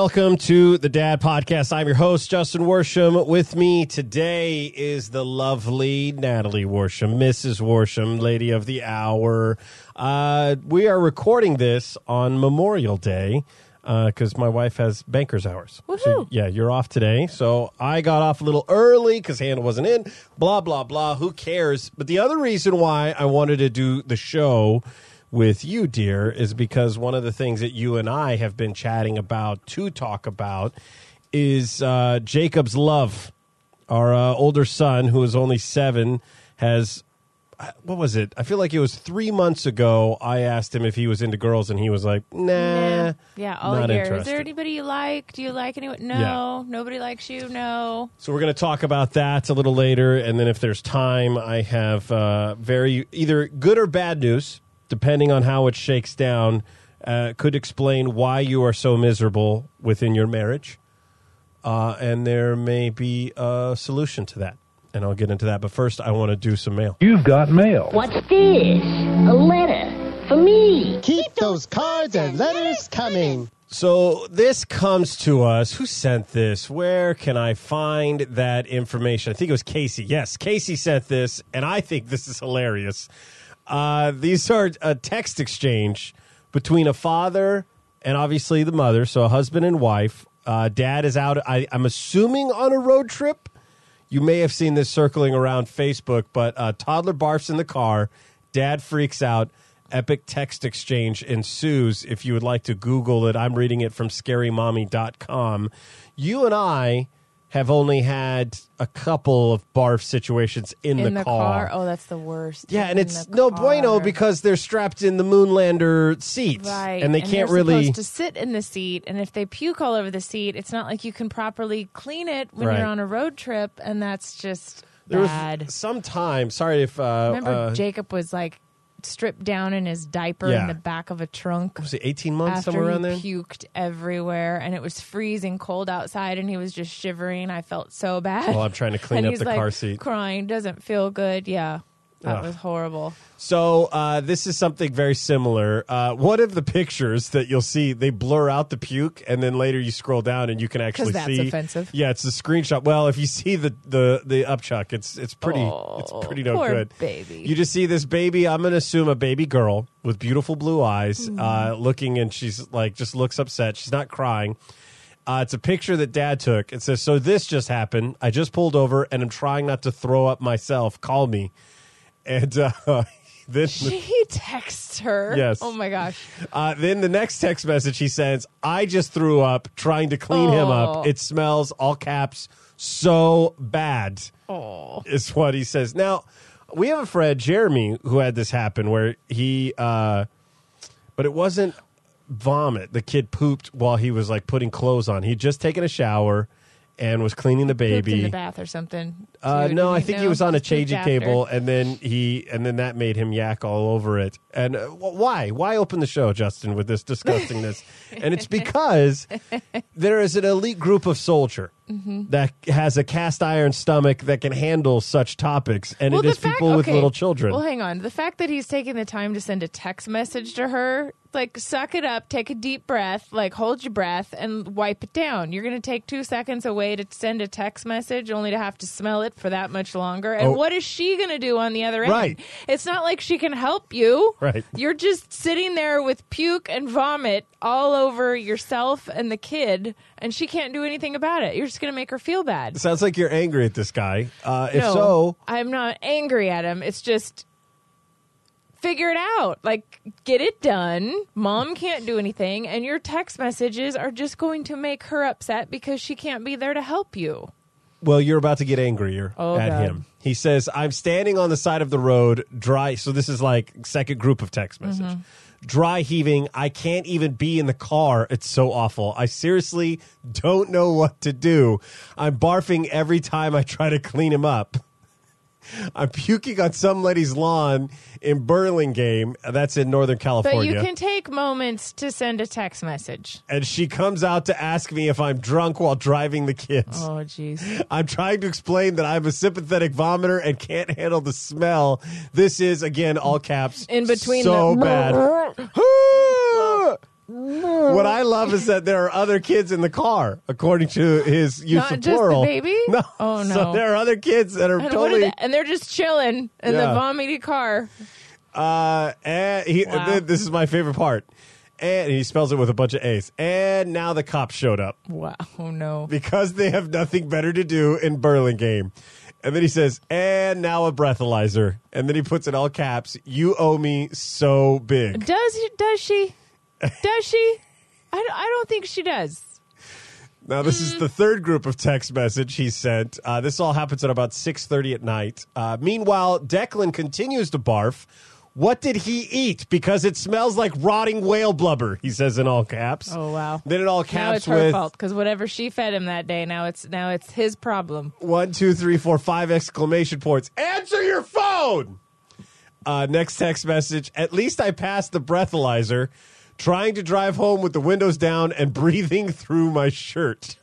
welcome to the Dad Podcast. I'm your host, Justin Worsham. With me today is the lovely Natalie Worsham, Mrs. Worsham, Lady of the Hour. We are recording this on Memorial Day because my wife has banker's hours. Woohoo! So, yeah, you're off today. So I got off a little early because Hannah wasn't in. Blah, blah, blah. Who cares? But the other reason why I wanted to do the show with you, dear, is because one of the things that you and I have been chatting about to talk about is Jacob's love. Our older son, who is only 7, has, what was it? I feel like it was 3 months ago. I asked him if he was into girls, and he was like, nah. Yeah, all not year. interested. Is there anybody you like? Do you like anyone? No. Yeah. Nobody likes you? No. So we're going to talk about that a little later, and then if there's time, I have either good or bad news, depending on how it shakes down, could explain why you are so miserable within your marriage. And there may be a solution to that. And I'll get into that. But first, I want to do some mail. You've got mail. What's this? A letter for me. Keep those cards and letters coming. So this comes to us. Who sent this? Where can I find that information? I think it was Casey. Yes, Casey sent this, and I think this is hilarious. These are a text exchange between a father and obviously the mother, so a husband and wife. Dad is out, I'm assuming, on a road trip. You may have seen this circling around Facebook, but toddler barfs in the car. Dad freaks out. Epic text exchange ensues. If you would like to Google it, I'm reading it from scarymommy.com. You and I have only had a couple of barf situations in the car. Oh, that's the worst. Yeah, and it's no bueno because they're strapped in the Moonlander seats. Right. And they can't they're really supposed to sit in the seat, and if they puke all over the seat, it's not like you can properly clean it when Right. you're on a road trip, and that's just There bad. was some time, sorry if Remember Jacob was like stripped down in his diaper Yeah. in the back of a trunk. was it 18 months, After somewhere around there? he puked everywhere, and it was freezing cold outside, and he was just shivering. I felt so bad. Well, I'm trying to clean and up he's the like car seat. crying, doesn't feel good. Yeah, that Ugh. was horrible. So this is something very similar. One of the pictures that you'll see, they blur out the puke, and then later you scroll down and you can actually 'Cause that's see. offensive. Yeah, it's a screenshot. Well, if you see the upchuck, it's pretty it's pretty no poor good. baby. You just see this baby. I'm going to assume a baby girl with beautiful blue eyes, looking, and she's like just looks upset. She's not crying. It's a picture that Dad took. It says, "So this just happened. I just pulled over, and I'm trying not to throw up myself. Call me." And then She texts her. Yes. Oh my gosh. then the next text message he sends, "I just threw up trying to clean him up. Oh. It smells," all caps, "so bad," Oh. is what he says. Now, we have a friend, Jeremy, who had this happen where he, but it wasn't vomit. The kid pooped while he was like putting clothes on. He'd just taken a shower and was cleaning the baby. Pooped in the bath or something. No, I think he was on a Just pooped changing after. table, and then that made him yak all over it. And why? Why open the show, Justin, with this disgustingness? And it's because there is an elite group of soldier that has a cast iron stomach that can handle such topics, and Well, it is the fact- people with okay, little children. Well, hang on. The fact that he's taking the time to send a text message to her, like, suck it up, take a deep breath, like, hold your breath, and wipe it down. You're going to take 2 seconds away to send a text message only to have to smell it for that much longer. And Oh. what is she going to do on the other end? Right. It's not like she can help you. Right. You're just sitting there with puke and vomit all over yourself and the kid, and she can't do anything about it. You're just going to make her feel bad. Sounds like you're angry at this guy. If No, so, I'm not angry at him. It's just figure it out. Like, get it done. Mom can't do anything, and your text messages are just going to make her upset because she can't be there to help you. well, you're about to get angrier Oh, at God. him. He says, "I'm standing on the side of the road, dry." So this is like second group of text message. Dry heaving. I can't even be in the car. It's so awful. I seriously don't know what to do. I'm barfing every time I try to clean him up. I'm puking on some lady's lawn in Burlingame. That's in Northern But California. you can take moments to send a text message. And she comes out to ask me if I'm drunk while driving the kids. Oh, jeez. I'm trying to explain that I'm a sympathetic vomiter and can't handle the smell. This is, again, all caps, In between so the- bad. What I love is that there are other kids in the car, according to his use Not of just plural. the baby? No. Oh, no. So there are other kids that are And, totally. and they're just chilling in the Yeah. vomity car. And Wow. this is my favorite part. And he spells it with a bunch of A's. And now the cops showed up Wow. Oh, no. because they have nothing better to do in Burlingame. And then he says, and now a breathalyzer. And then he puts in all caps, you owe me so big. Does she? Does she? I don't think she does. Now, this is the third group of text message he sent. This all happens at about 6:30 at night. Meanwhile, Declan continues to barf. What did he eat? Because it smells like rotting whale blubber, he says in all caps. Oh, wow. Then in all Now caps it's her with fault because whatever she fed him that day, now it's his problem. 1, 2, 3, 4, 5 exclamation points. Answer your phone! Next text message. At least I passed the breathalyzer. Trying to drive home with the windows down and breathing through my shirt.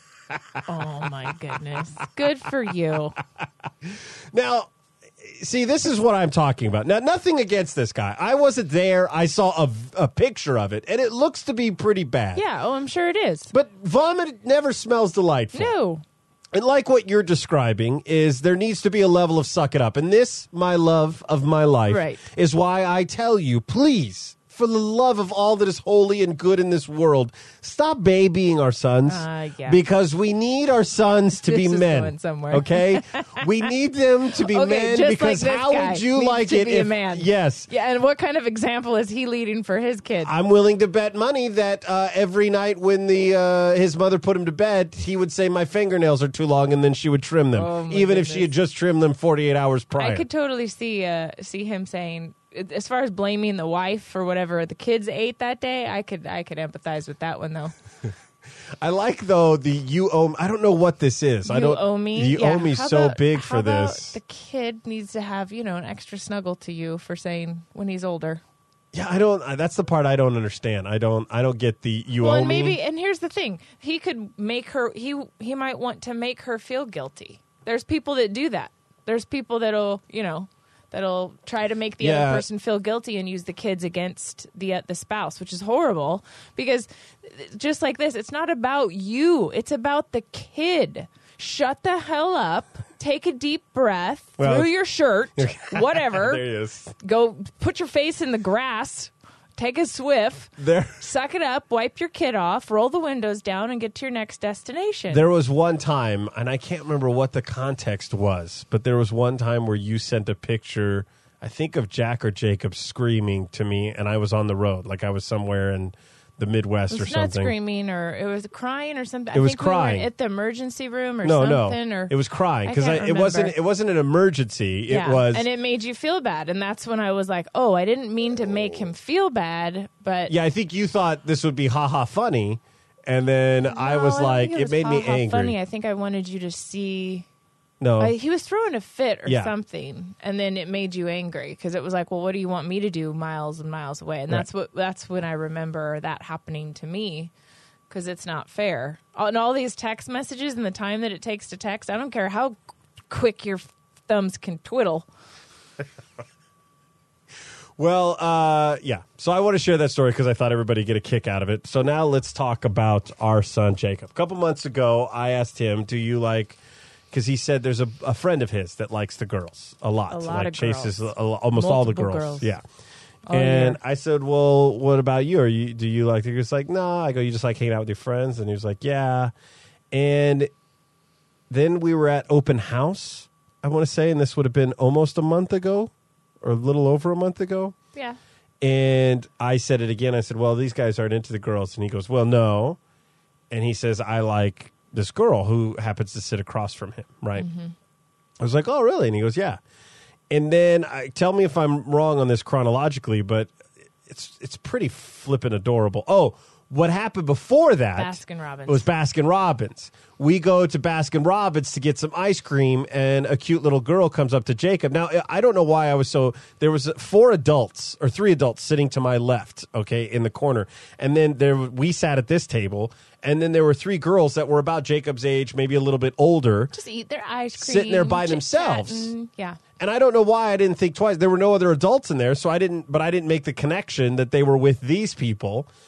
Oh my goodness. Good for you. Now, see, this is what I'm talking about. Now, nothing against this guy. I wasn't there. I saw a picture of it, and it looks to be pretty bad. Yeah, oh I'm sure it is. But vomit never smells delightful. No. And like what you're describing is there needs to be a level of suck it up. And this, my love of my life, Right. is why I tell you, please, for the love of all that is holy and good in this world, stop babying our sons. Yeah. Because we need our sons to be This is men. going somewhere. Okay? We need them to be Okay, men just because like this how guy would you needs like to it be a if man. Yes. Yeah, and what kind of example is he leading for his kids? I'm willing to bet money that every night when his mother put him to bed, he would say my fingernails are too long, and then she would trim them, Oh, my even if she had goodness. just trimmed them 48 hours prior. I could totally see him saying, as far as blaming the wife for whatever the kids ate that day, I could empathize with that one though. I like though the you owe. I don't know what this is. I don't owe me. You Yeah, owe me how so about- big how for about this. The kid needs to have an extra snuggle to you for saying when he's older. Yeah, I don't. That's the part I don't understand. I don't get the you Well, owe and me. maybe, and here's the thing: he could make her. He might want to make her feel guilty. There's people that do that. There's people that'll try to make the other person feel guilty and use the kids against the spouse, which is horrible. Because just like this, it's not about you; it's about the kid. Shut the hell up. Take a deep breath through your shirt. Whatever. There he is. Go put your face in the grass. Take a swift. There. Suck it up, wipe your kid off, roll the windows down, and get to your next destination. There was one time, and I can't remember what the context was, but there was one time where you sent a picture, I think of Jack or Jacob screaming to me, and I was on the road, like I was somewhere in the Midwest it or was not something. screaming, or it was crying or something. It was I think crying. We were at the emergency room or No, something. Or it was crying because I can't it wasn't an emergency. yeah. It was, and it made you feel bad, and that's when I was like, "Oh, I didn't mean to make him feel bad," but yeah. I think you thought this would be haha funny, and then I was No, like, think it made me ha-ha angry. Funny. I think I wanted you to see. No, He was throwing a fit or Yeah. something, and then it made you angry because it was like, well, what do you want me to do miles and miles away? And Right. that's when I remember that happening to me because it's not fair. And all these text messages and the time that it takes to text, I don't care how quick your thumbs can twiddle. Well, yeah. So I want to share that story because I thought everybody would get a kick out of it. So now let's talk about our son, Jacob. A couple months ago, I asked him, do you like, because he said there's a friend of his that likes the girls a lot. A lot like of chases girls. almost all the Multiple girls. girls. Yeah. Oh, And yeah. I said, well, what about you? Do you like the girls? Like, no. I go, you just like hanging out with your friends? And he was like, yeah. And then we were at open house, I want to say, and this would have been almost a month ago or a little over a month ago. Yeah. And I said it again. I said, well, these guys aren't into the girls. And he goes, well, no. And he says, I like this girl who happens to sit across from him, right? Mm-hmm. I was like, oh, really? And he goes, yeah. And then tell me if I'm wrong on this chronologically, but it's pretty flippin' adorable. Oh, what happened before that Baskin-Robbins. was Baskin-Robbins. We go to Baskin-Robbins to get some ice cream, and a cute little girl comes up to Jacob. Now, I don't know why I was so... There was 3 adults sitting to my left, okay, in the corner. And then we sat at this table, and then there were 3 girls that were about Jacob's age, maybe a little bit older. Just eat their ice cream. Sitting there by chit-chatting. themselves. Yeah. And I don't know why I didn't think twice. There were no other adults in there, so I didn't make the connection that they were with these people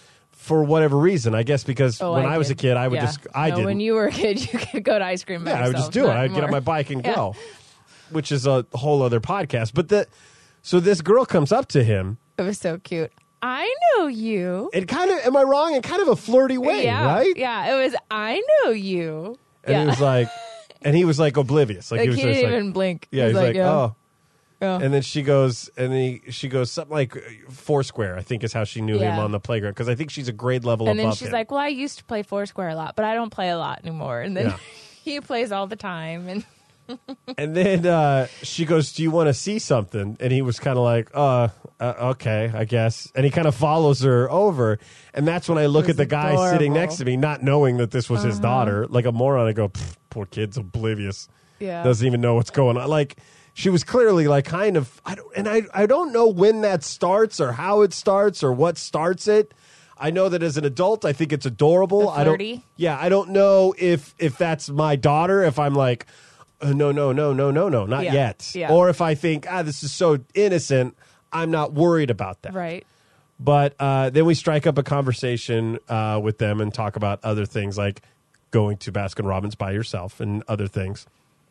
for whatever reason. I guess because Oh, when I I was a did. kid, I would Yeah. just I No, didn't. when you were a kid, you could go to ice cream by Yeah, I would yourself. just do it. Not I'd get on anymore. my bike and Yeah. go, which is a whole other podcast. But so this girl comes up to him. It was so cute. I know you. It kind of, am I wrong? In kind of a flirty way, yeah, right? Yeah, it was. I know you. And yeah. he was like, oblivious. Like, Like, he was he just didn't like, even blink. yeah, he's like, yeah. oh. Yeah. And then she goes, she goes something like Foursquare, I think is how she knew him Yeah. on the playground. Because I think she's a grade level And above then she's him. like, well, I used to play Foursquare a lot, but I don't play a lot anymore. And then Yeah. he plays all the time. And And then she goes, do you want to see something? And he was kind of like, okay, I guess. And he kind of follows her over. And that's when I look was at the guy sitting adorable. next to me, not knowing that this was his daughter. Like a moron, I go, poor kid's oblivious. yeah. Doesn't even know what's going on. Like, she was clearly like kind of, I don't know when that starts or how it starts or what starts it. I know that as an adult, I think it's adorable. The flirty? I don't know if that's my daughter, if I'm like, no, not Yeah. yet. Yeah. Or if I think, this is so innocent, I'm not worried about that. Right. But then we strike up a conversation with them and talk about other things like going to Baskin Robbins by yourself and other things.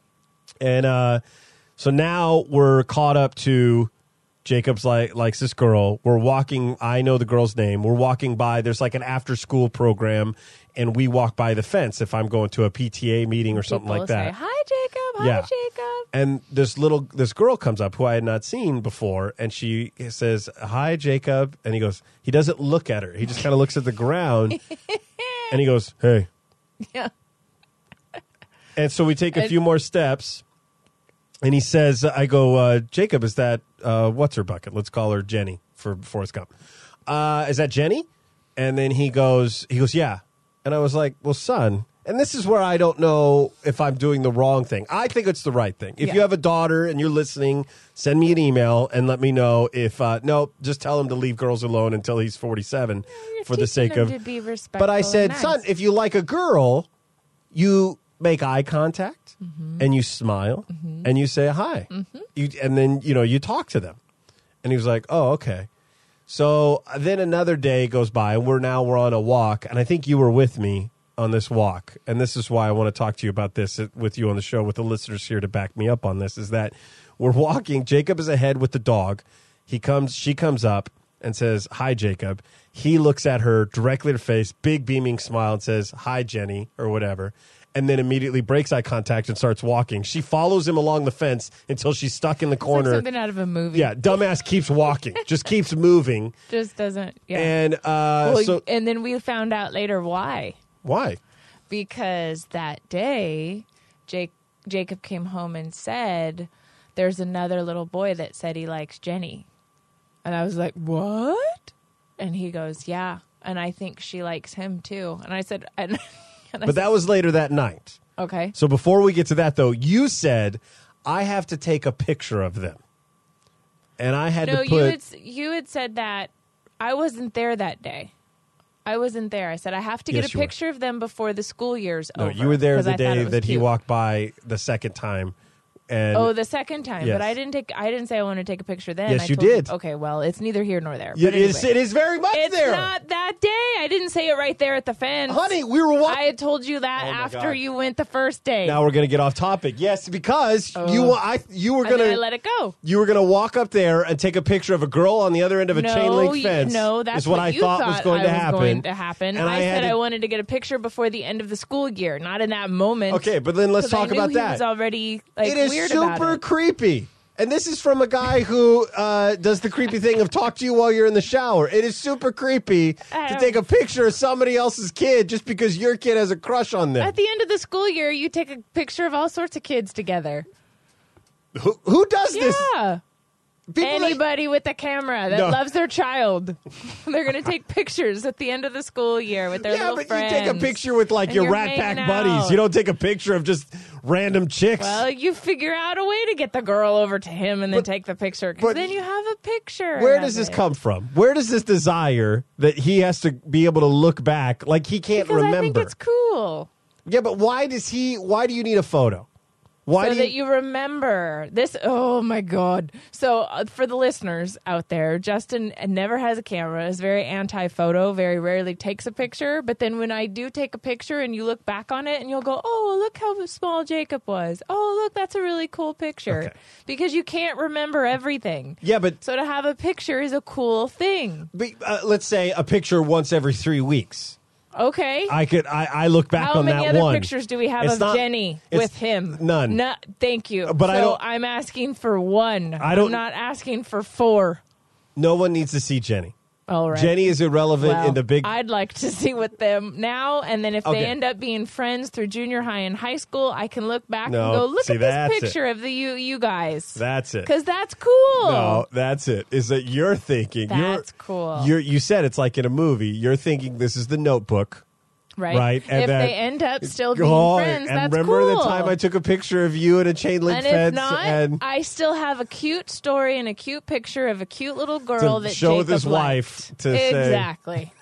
And so now we're caught up to Jacob's likes this girl. We're walking. I know the girl's name. We're walking by. There's like an after school program, and we walk by the fence if I'm going to a PTA meeting or something People like say, that. hi, Jacob. Yeah. Hi, Jacob. And this girl comes up who I had not seen before, and she says, "Hi, Jacob." And he goes, he doesn't look at her. He just kind of looks at the ground, and he goes, "Hey." Yeah. And so we take a few more steps, and he says, "I go, Jacob, is that what's her bucket? Let's call her Jenny for Forrest Gump. Is that Jenny?" And then he goes, "Yeah." And I was like, "Well, son." And this is where I don't know if I'm doing the wrong thing. I think it's the right thing. If Yeah. you have a daughter and you're listening, send me an email and let me know if, no, just tell him to leave girls alone until he's 47 You're for the sake teaching of. them to be respectful But I and said, nice. son, if you like a girl, you make eye contact Mm-hmm. and you smile and you say hi. And then, you talk to them. And he was like, oh, okay. So then another day goes by and we're on a walk. And I think you were with me on this walk. And this is why I want to talk to you about this with you on the show, with the listeners here to back me up on this, is that we're walking. Jacob is ahead with the dog. She comes up and says, hi, Jacob. He looks at her directly in her face, big beaming smile, and says, hi, Jenny, or whatever. And then immediately breaks eye contact and starts walking. She follows him along the fence until she's stuck in the It's like corner. something out of a movie. Yeah, dumbass keeps walking, just keeps moving. Just doesn't. Yeah. And Well, and then we found out later why. Why? Because that day, Jacob came home and said, there's another little boy that said he likes Jenny. And I was like, what? And he goes, yeah. And I think she likes him too. And I said, But that was later that night. okay. So before we get to that, though, you said, I have to take a picture of them. And I had No, to put... you had said that I wasn't there that day. I wasn't there. I said, I have to get Yes, a you were. picture of them before the school year's No, over. you were there 'cause the I thought it day was that he cute. walked by the second time. And Oh, the second time, Yes. but I didn't say I want to take a picture then. Yes, I you told did. Okay, well, it's neither here nor there. Yeah, But anyway. it is very much It's there. not that day. I didn't say it right there at the fence. Honey, we were walking... I had told you that Oh, my after God. you went the first day. Now we're going to get off topic. Yes, because you were and going then I to... let it go. You were going to walk up there and take a picture of a girl on the other end of a chain link fence. No, that's is what I you thought was going to happen. And I had said to- I wanted to get a picture before the end of the school year, not in that moment. Okay, but then let's 'Cause I talk knew about he that. was already It is weird about super it. creepy. And this is from a guy who does the creepy thing of talk to you while you're in the shower. It is super creepy to take a picture of somebody else's kid just because your kid has a crush on them. At the end of the school year, you take a picture of all sorts of kids together. Who does this? Yeah. People that- Anybody with a camera that No. loves their child, they're going to take pictures at the end of the school year with their yeah, little but friends. you take a picture with like And your you're Rat Pack hanging buddies. out. You don't take a picture of just random chicks. Well, you figure out a way to get the girl over to him and then take the picture. but Because then you have a picture. Where of does this it. come from? Where does this desire that he has to be able to look back like he can't Because remember? I think it's cool. Yeah, but why do you need a photo? Why so do that you remember this. Oh my God. So for the listeners out there, Justin never has a camera, is very anti-photo, very rarely takes a picture. But then when I do take a picture and you look back on it and you'll go, oh, look how small Jacob was. Oh, look, that's a really cool picture. Okay. Because you can't remember everything. Yeah, but So to have a picture is a cool thing. let's say a picture once every 3 weeks. Okay. I look back How on that many other one. pictures do we have It's of not- Jenny it's with him? none. No, thank you. But so I'm asking for one. I'm not asking for 4. No one needs to see Jenny. All right. Jenny is irrelevant Well, in the big. I'd like to see with them now, and then if Okay. they end up being friends through junior high and high school, I can look back No, and go, look see, at that's this it. picture of the you guys. That's it. Because that's cool. No, that's it. Is that you're thinking? That's cool. You said it's like in a movie. You're thinking this is the Notebook. Right. Right, and if that- they end up still being Oh, friends, and that's remember cool. the time I took a picture of you in a chain link And fence if not, and I still have a cute story and a cute picture of a cute little girl To that show Jacob this liked. wife to say- exactly.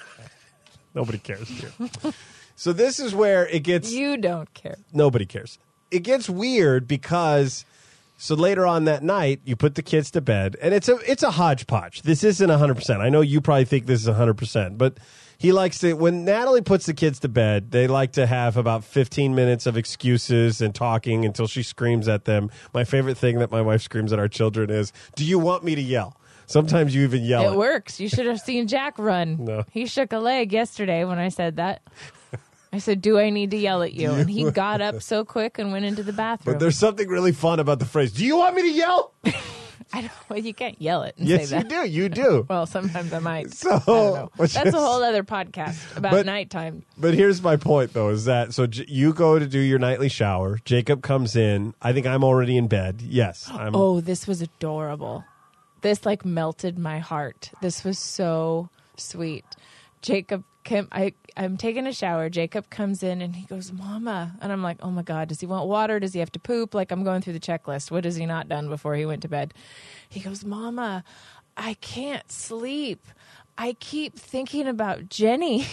nobody cares here. So this is where it gets. You don't care. Nobody cares. It gets weird because so later on that night you put the kids to bed and it's a hodgepodge. This isn't 100%. I know you probably think this is 100%, but he likes to when Natalie puts the kids to bed, they like to have about 15 minutes of excuses and talking until she screams at them. My favorite thing that my wife screams at our children is, "Do you want me to yell?" Sometimes you even yell. It works. You should have seen Jack run. No. He shook a leg yesterday when I said that. I said, do I need to yell at you? And he got up so quick and went into the bathroom. But there's something really fun about the phrase, "Do you want me to yell?" Well, you can't yell it and Yes, say you that. do. You do. Well, sometimes I might. So, I don't know. which That's is- a whole other podcast about But- nighttime. But here's my point, though, is that so you go to do your nightly shower. Jacob comes in. I think I'm already in bed. Yes. I'm, Oh, this was adorable. This like melted my heart. This was so sweet. Jacob I'm taking a shower. Jacob comes in and he goes, "Mama." And I'm like, "Oh my God, does he want water? Does he have to poop?" Like I'm going through the checklist. What has he not done before he went to bed? He goes, "Mama, I can't sleep. I keep thinking about Jenny."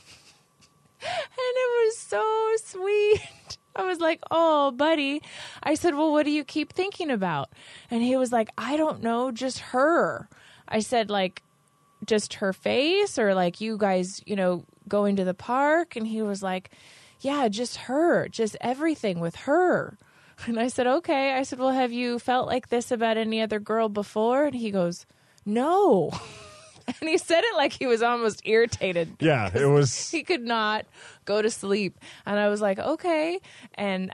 And it was so sweet. I was like, "Oh, buddy." I said, "Well, what do you keep thinking about?" And he was like, "I don't know, just her." I said, like, just her face or like you guys, going to the park? And he was like, "Yeah, just her, just everything with her." And I said, "Okay." I said, "Well, have you felt like this about any other girl before?" And he goes, "No." And he said it like he was almost irritated. yeah, it was. He could not go to sleep. And I was like, "Okay." And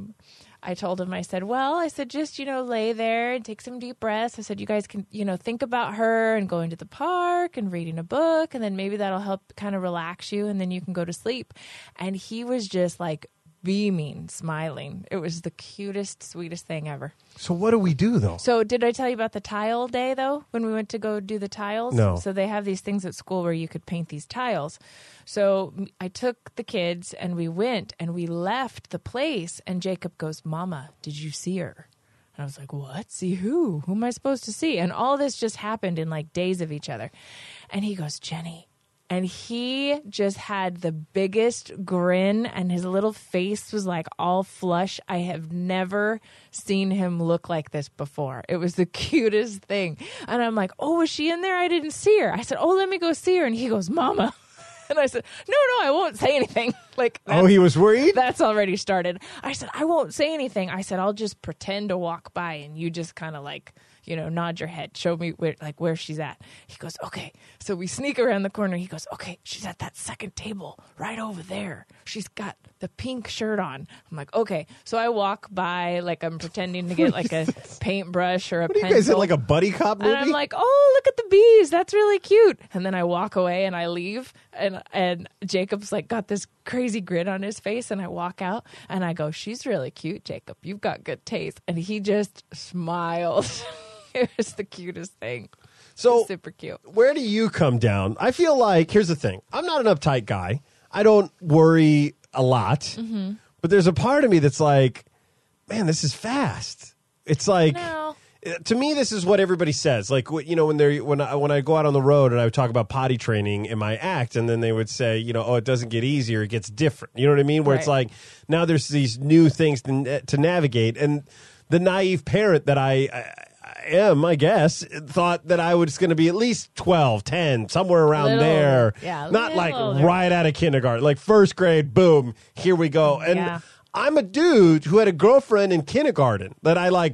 I told him, I said, just, lay there and take some deep breaths. I said, you guys can, think about her and going to the park and reading a book. And then maybe that'll help kind of relax you. And then you can go to sleep. And he was just like beaming, smiling. It was the cutest, sweetest thing ever. So what do we do, though? So did I tell you about the tile day, though, when we went to go do the tiles? No. So they have these things at school where you could paint these tiles. So I took the kids and we went and we left the place. And Jacob goes, "Mama, did you see her?" And I was like, "What? See who? Who am I supposed to see?" And all this just happened in like days of each other. And he goes, "Jenny." And he just had the biggest grin and his little face was like all flush. I have never seen him look like this before. It was the cutest thing. And I'm like, "Oh, was she in there? I didn't see her." I said, "Oh, let me go see her." And he goes, "Mama." And I said, no, I won't say anything. Like, Oh, he was worried? that's already started. I said, "I won't say anything." I said, "I'll just pretend to walk by and you just kind of like, nod your head, show me where she's at." He goes, "Okay." So we sneak around the corner. He goes, "Okay, she's at that second table right over there. She's got the pink shirt on." I'm like, "Okay." So I walk by like I'm pretending to get like a paintbrush or a What do you pencil. guys in like a buddy cop movie? And I'm like, "Oh, look at the bees. That's really cute." And then I walk away and I leave. And Jacob's like got this crazy grin on his face. And I walk out and I go, "She's really cute, Jacob. You've got good taste." And he just smiled. It was the cutest thing. So Super cute. where do you come down? I feel like, here's the thing. I'm not an uptight guy. I don't worry a lot. Mm-hmm. But there's a part of me that's like, man, this is fast. It's like, No. to me, this is what everybody says. Like, when I go out on the road and I would talk about potty training in my act, and then they would say, oh, it doesn't get easier, it gets different. You know what I mean? Where it's like, now there's these new things to navigate. And the naive parent that I am, I guess, thought that I was going to be at least 12, 10, somewhere around there. Yeah, not like right out of kindergarten, like first grade, boom, here we go. And I'm a dude who had a girlfriend in kindergarten that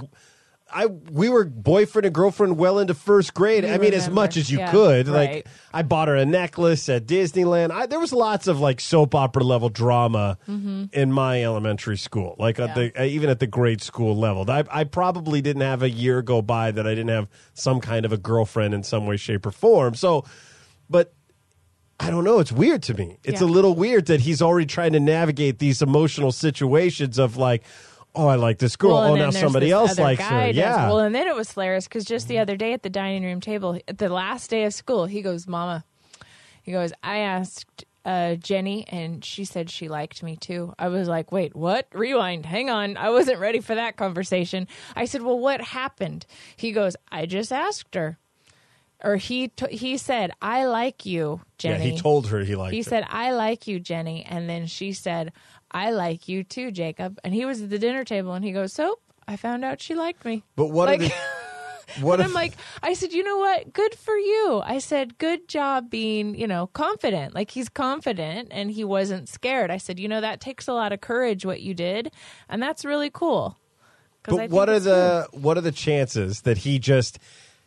we were boyfriend and girlfriend well into first grade. I mean, as much as you could. Like, I bought her a necklace at Disneyland. There was lots of like soap opera level drama in my elementary school, like even at the grade school level. I probably didn't have a year go by that I didn't have some kind of a girlfriend in some way, shape, or form. So, but I don't know. It's weird to me. It's a little weird that he's already trying to navigate these emotional situations of like, oh, I like this girl. Oh, now somebody else likes her. Yeah. Well, and then it was hilarious because just the other day at the dining room table, the last day of school, he goes, Mama, I asked Jenny and she said she liked me too. I was like, wait, what? Rewind. Hang on. I wasn't ready for that conversation. I said, well, what happened? He goes, I just asked her. Or he said, I like you, Jenny. Yeah, he told her he liked her. He said, I like you, Jenny. And then she said, I like you too, Jacob. And he was at the dinner table and he goes, so I found out she liked me. But what I'm like, I said, you know what? Good for you. I said, good job being, confident. Like, he's confident and he wasn't scared. I said, that takes a lot of courage what you did. And that's really cool. But what are the chances that he just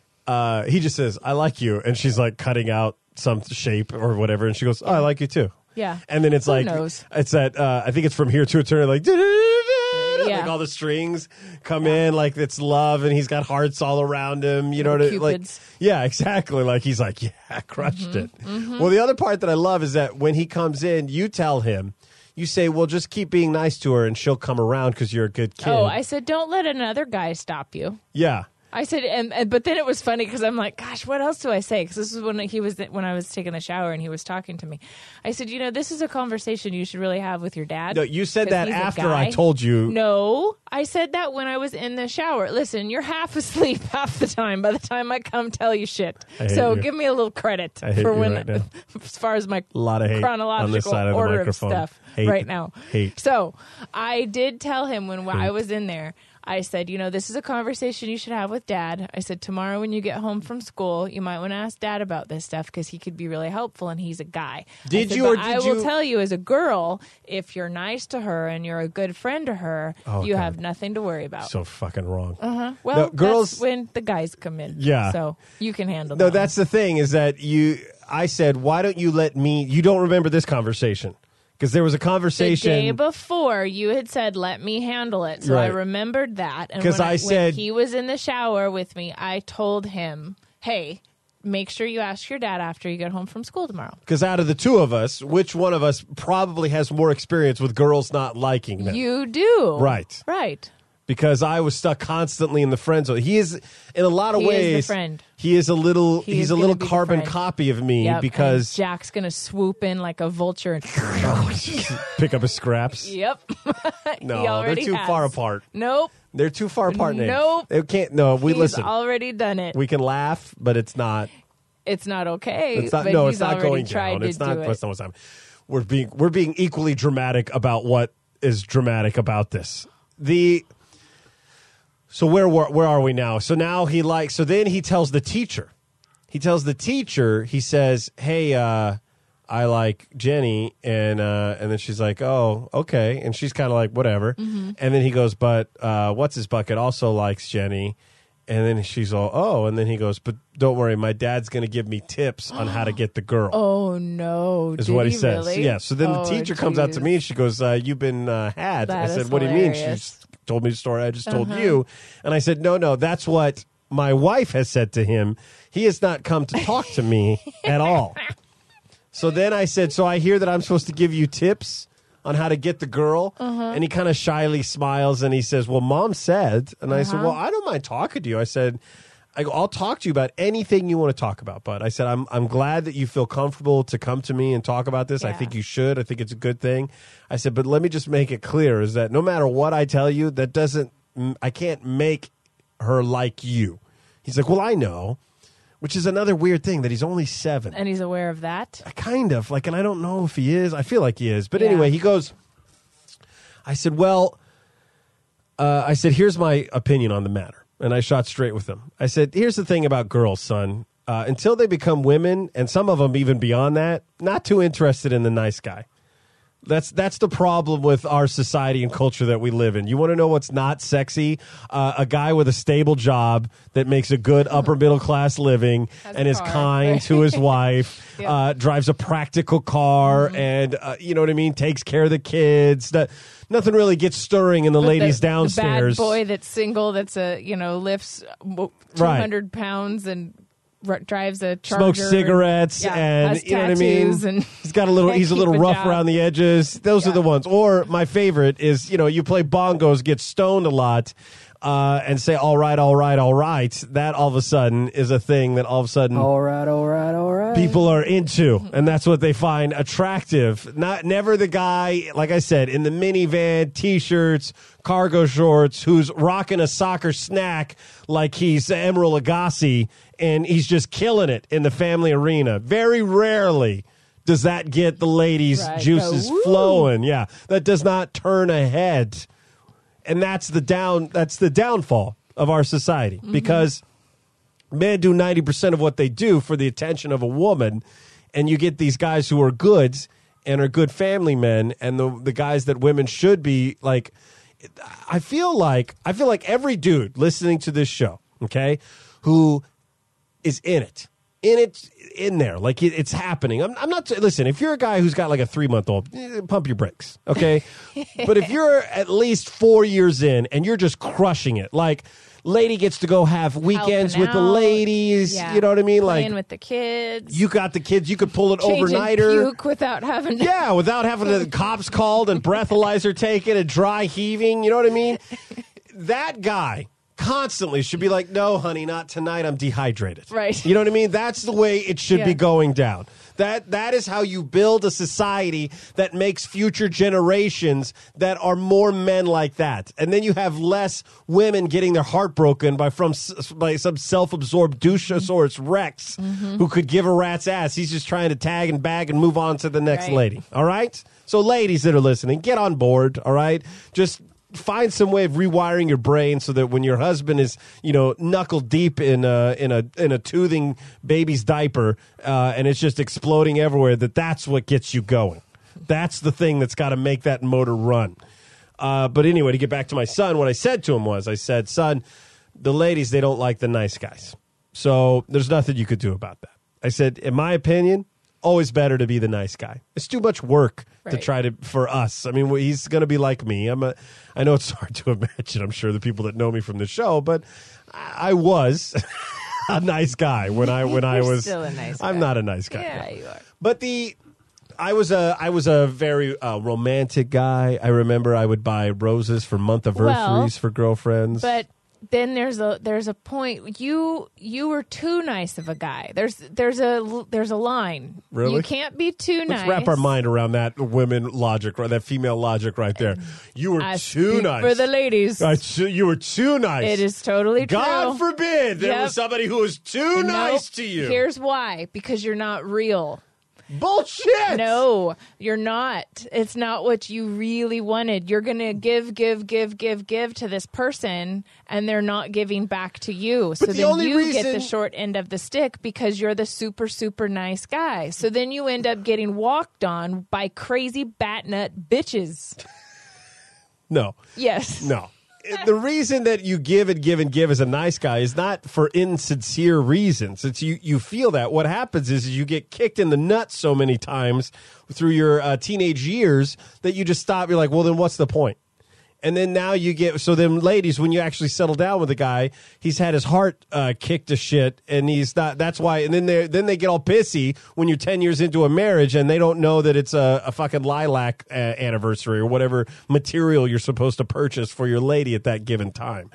says, I like you. And she's like cutting out some shape or whatever. And she goes, oh, I like you too. Yeah. And then it's Who like, knows? It's that, I think it's From Here to Eternity, like, like all the strings come in, like it's love, and he's got hearts all around him, Cupids. Yeah, exactly. Like, he's like, yeah, crushed it. Well, the other part that I love is that when he comes in, you tell him, you say, well, just keep being nice to her and she'll come around because you're a good kid. Oh, I said, don't let another guy stop you. Yeah. I said, but then it was funny because I'm like, gosh, what else do I say? Because this is when I was taking the shower and he was talking to me. I said, this is a conversation you should really have with your dad. No, you said that after I told you. No, I said that when I was in the shower. Listen, you're half asleep half the time by the time I come tell you shit. So give me a little credit for when, right as far as my a lot of hate chronological on this side of order the of stuff right now. Hate. So I did tell him when I was in there. I said, this is a conversation you should have with Dad. I said, tomorrow when you get home from school, you might want to ask Dad about this stuff because he could be really helpful and he's a guy. I will tell you as a girl, if you're nice to her and you're a good friend to her, you have nothing to worry about. So fucking wrong. Well, girls, that's when the guys come in. Yeah. So you can handle that. No, that's the thing is that I said, why don't you let me, you don't remember this conversation. Because there was a conversation. The day before, you had said, let me handle it. So I remembered that. And when he was in the shower with me, I told him, hey, make sure you ask your dad after you get home from school tomorrow. Because out of the two of us, which one of us probably has more experience with girls not liking them? You do. Right. Right. Because I was stuck constantly in the friend zone. He is, in a lot of ways, is the friend. He is a little. He's a little carbon copy of me because and Jack's gonna swoop in like a vulture and pick up his scraps. Yep. No, they're too far apart. Nope. They're too far apart. Nope. They can't. No, He's listen. Already done it. We can laugh, but it's not. It's not okay. It's not. But No, he's it's not going down. It's not. That's not what's happening. We're being equally dramatic about what is dramatic about this. So where are we now? So now so then he tells the teacher. He says, hey, I like Jenny. And then she's like, oh, okay. And she's kind of like, whatever. Mm-hmm. And then he goes, but what's his bucket also likes Jenny. And then she's all, oh. And then he goes, but don't worry, my dad's going to give me tips on how to get the girl. Oh, no. Is what he says. Really? Yeah. So then the teacher comes out to me and she goes, you've been had. That I said, is what do you mean? hilarious. She told me the story I just told you. And I said, no, that's what my wife has said to him. He has not come to talk to me at all. So then I said, so I hear that I'm supposed to give you tips on how to get the girl. And he kind of shyly smiles and he says, well, Mom said. And I said, well, I don't mind talking to you. I said, I'll talk to you about anything you want to talk about. But I said, I'm glad that you feel comfortable to come to me and talk about this. Yeah. I think you should. I think it's a good thing. I said, but let me just make it clear is that no matter what I tell you, I can't make her like you. He's like, well, I know, which is another weird thing that he's only 7. And he's aware of that. Kind of, like, and I don't know if he is. I feel like he is. But Yeah. anyway, he goes, I said, well, here's my opinion on the matter. And I shot straight with him. I said, here's the thing about girls, son. Until they become women, and some of them even beyond that, not too interested in the nice guy. That's the problem with our society and culture that we live in. You want to know what's not sexy? A guy with a stable job that makes a good upper middle class living Has and a is car. kind to his wife, Yeah. drives a practical car, and you know what I mean, takes care of the kids. Nothing really gets stirring in the ladies downstairs. The bad boy that's single, that's lifts 200 pounds and drives a Charger. Smokes cigarettes and has you know what I mean. tattoos and He's got he's a little keep a rough job. around the edges. Those are Yeah. the ones. Or my favorite is, you play bongos, get stoned a lot, and say all right, all right, all right. That all of a sudden is a thing that all of a sudden All right. people are into, and that's what they find attractive. Never the guy, like I said, in the minivan, t-shirts, cargo shorts, who's rocking a soccer snack like he's Emeril Lagasse, and he's just killing it in the family arena. Very rarely does that get the ladies' Right. juices Go, woo. flowing. Yeah, that does not turn a head, and that's the downfall of our society because men do 90% of what they do for the attention of a woman, and you get these guys who are goods and are good family men, and the guys that women should be like. I feel like every dude listening to this show, okay, who is in there, like it's happening. I'm not. Listen, if you're a guy who's got like a 3-month-old, pump your brakes, okay. But if you're at least 4 years in and you're just crushing it, like. Lady gets to go have weekends Helping with the out. ladies. Yeah. You know what I mean? Playing Like with the kids. you got the kids. You could pull an Changing overnighter. puke without having to. Yeah, without having the cops called and breathalyzer taken and dry heaving. You know what I mean? That guy constantly should be like, no, honey, not tonight. I'm dehydrated. Right. You know what I mean? That's the way it should be Yeah. going down. That is how you build a society that makes future generations that are more men like that. And then you have less women getting their heart broken by some self-absorbed douchosaurus Rex who could give a rat's ass. He's just trying to tag and bag and move on to the next Right. lady. All right? So ladies that are listening, get on board, all right? Just find some way of rewiring your brain so that when your husband is, knuckle deep in a toothing baby's diaper and it's just exploding everywhere, that's what gets you going. That's the thing that's got to make that motor run. But anyway, to get back to my son, what I said to him was, I said, son, the ladies, they don't like the nice guys. So there's nothing you could do about that. I said, in my opinion, always better to be the nice guy. It's too much work to Right. try to for us. I mean, he's going to be like me. I know it's hard to imagine. I'm sure the people that know me from the show, but I was a nice guy when I You're was. still a nice I'm guy. not a nice guy. Yeah, no. you are. But I was a very romantic guy. I remember I would buy roses for month anniversaries for girlfriends. But then there's a point. You were too nice of a guy. There's a line. Really? You can't be too Let's nice. wrap our mind around that women logic, that female logic right there. You were I too speak nice. for the ladies. You were too nice. It is totally true. God forbid there Yep. was somebody who was too nice Nope. to you. Here's why: because you're not real. Bullshit. No, you're not. It's not what you really wanted. You're going to give to this person, and they're not giving back to you. So the then only you get reason- the short end of the stick because you're the super, super nice guy. So then you end up getting walked on by crazy bat nut bitches. No. Yes. No. The reason that you give as a nice guy is not for insincere reasons. It's you feel that. What happens is you get kicked in the nuts so many times through your teenage years that you just stop. You're like, well, then what's the point? And then now you get, so then ladies, when you actually settle down with a guy, he's had his heart kicked to shit, and he's not, that's why, and then they get all pissy when you're 10 years into a marriage and they don't know that it's a fucking lilac anniversary or whatever material you're supposed to purchase for your lady at that given time.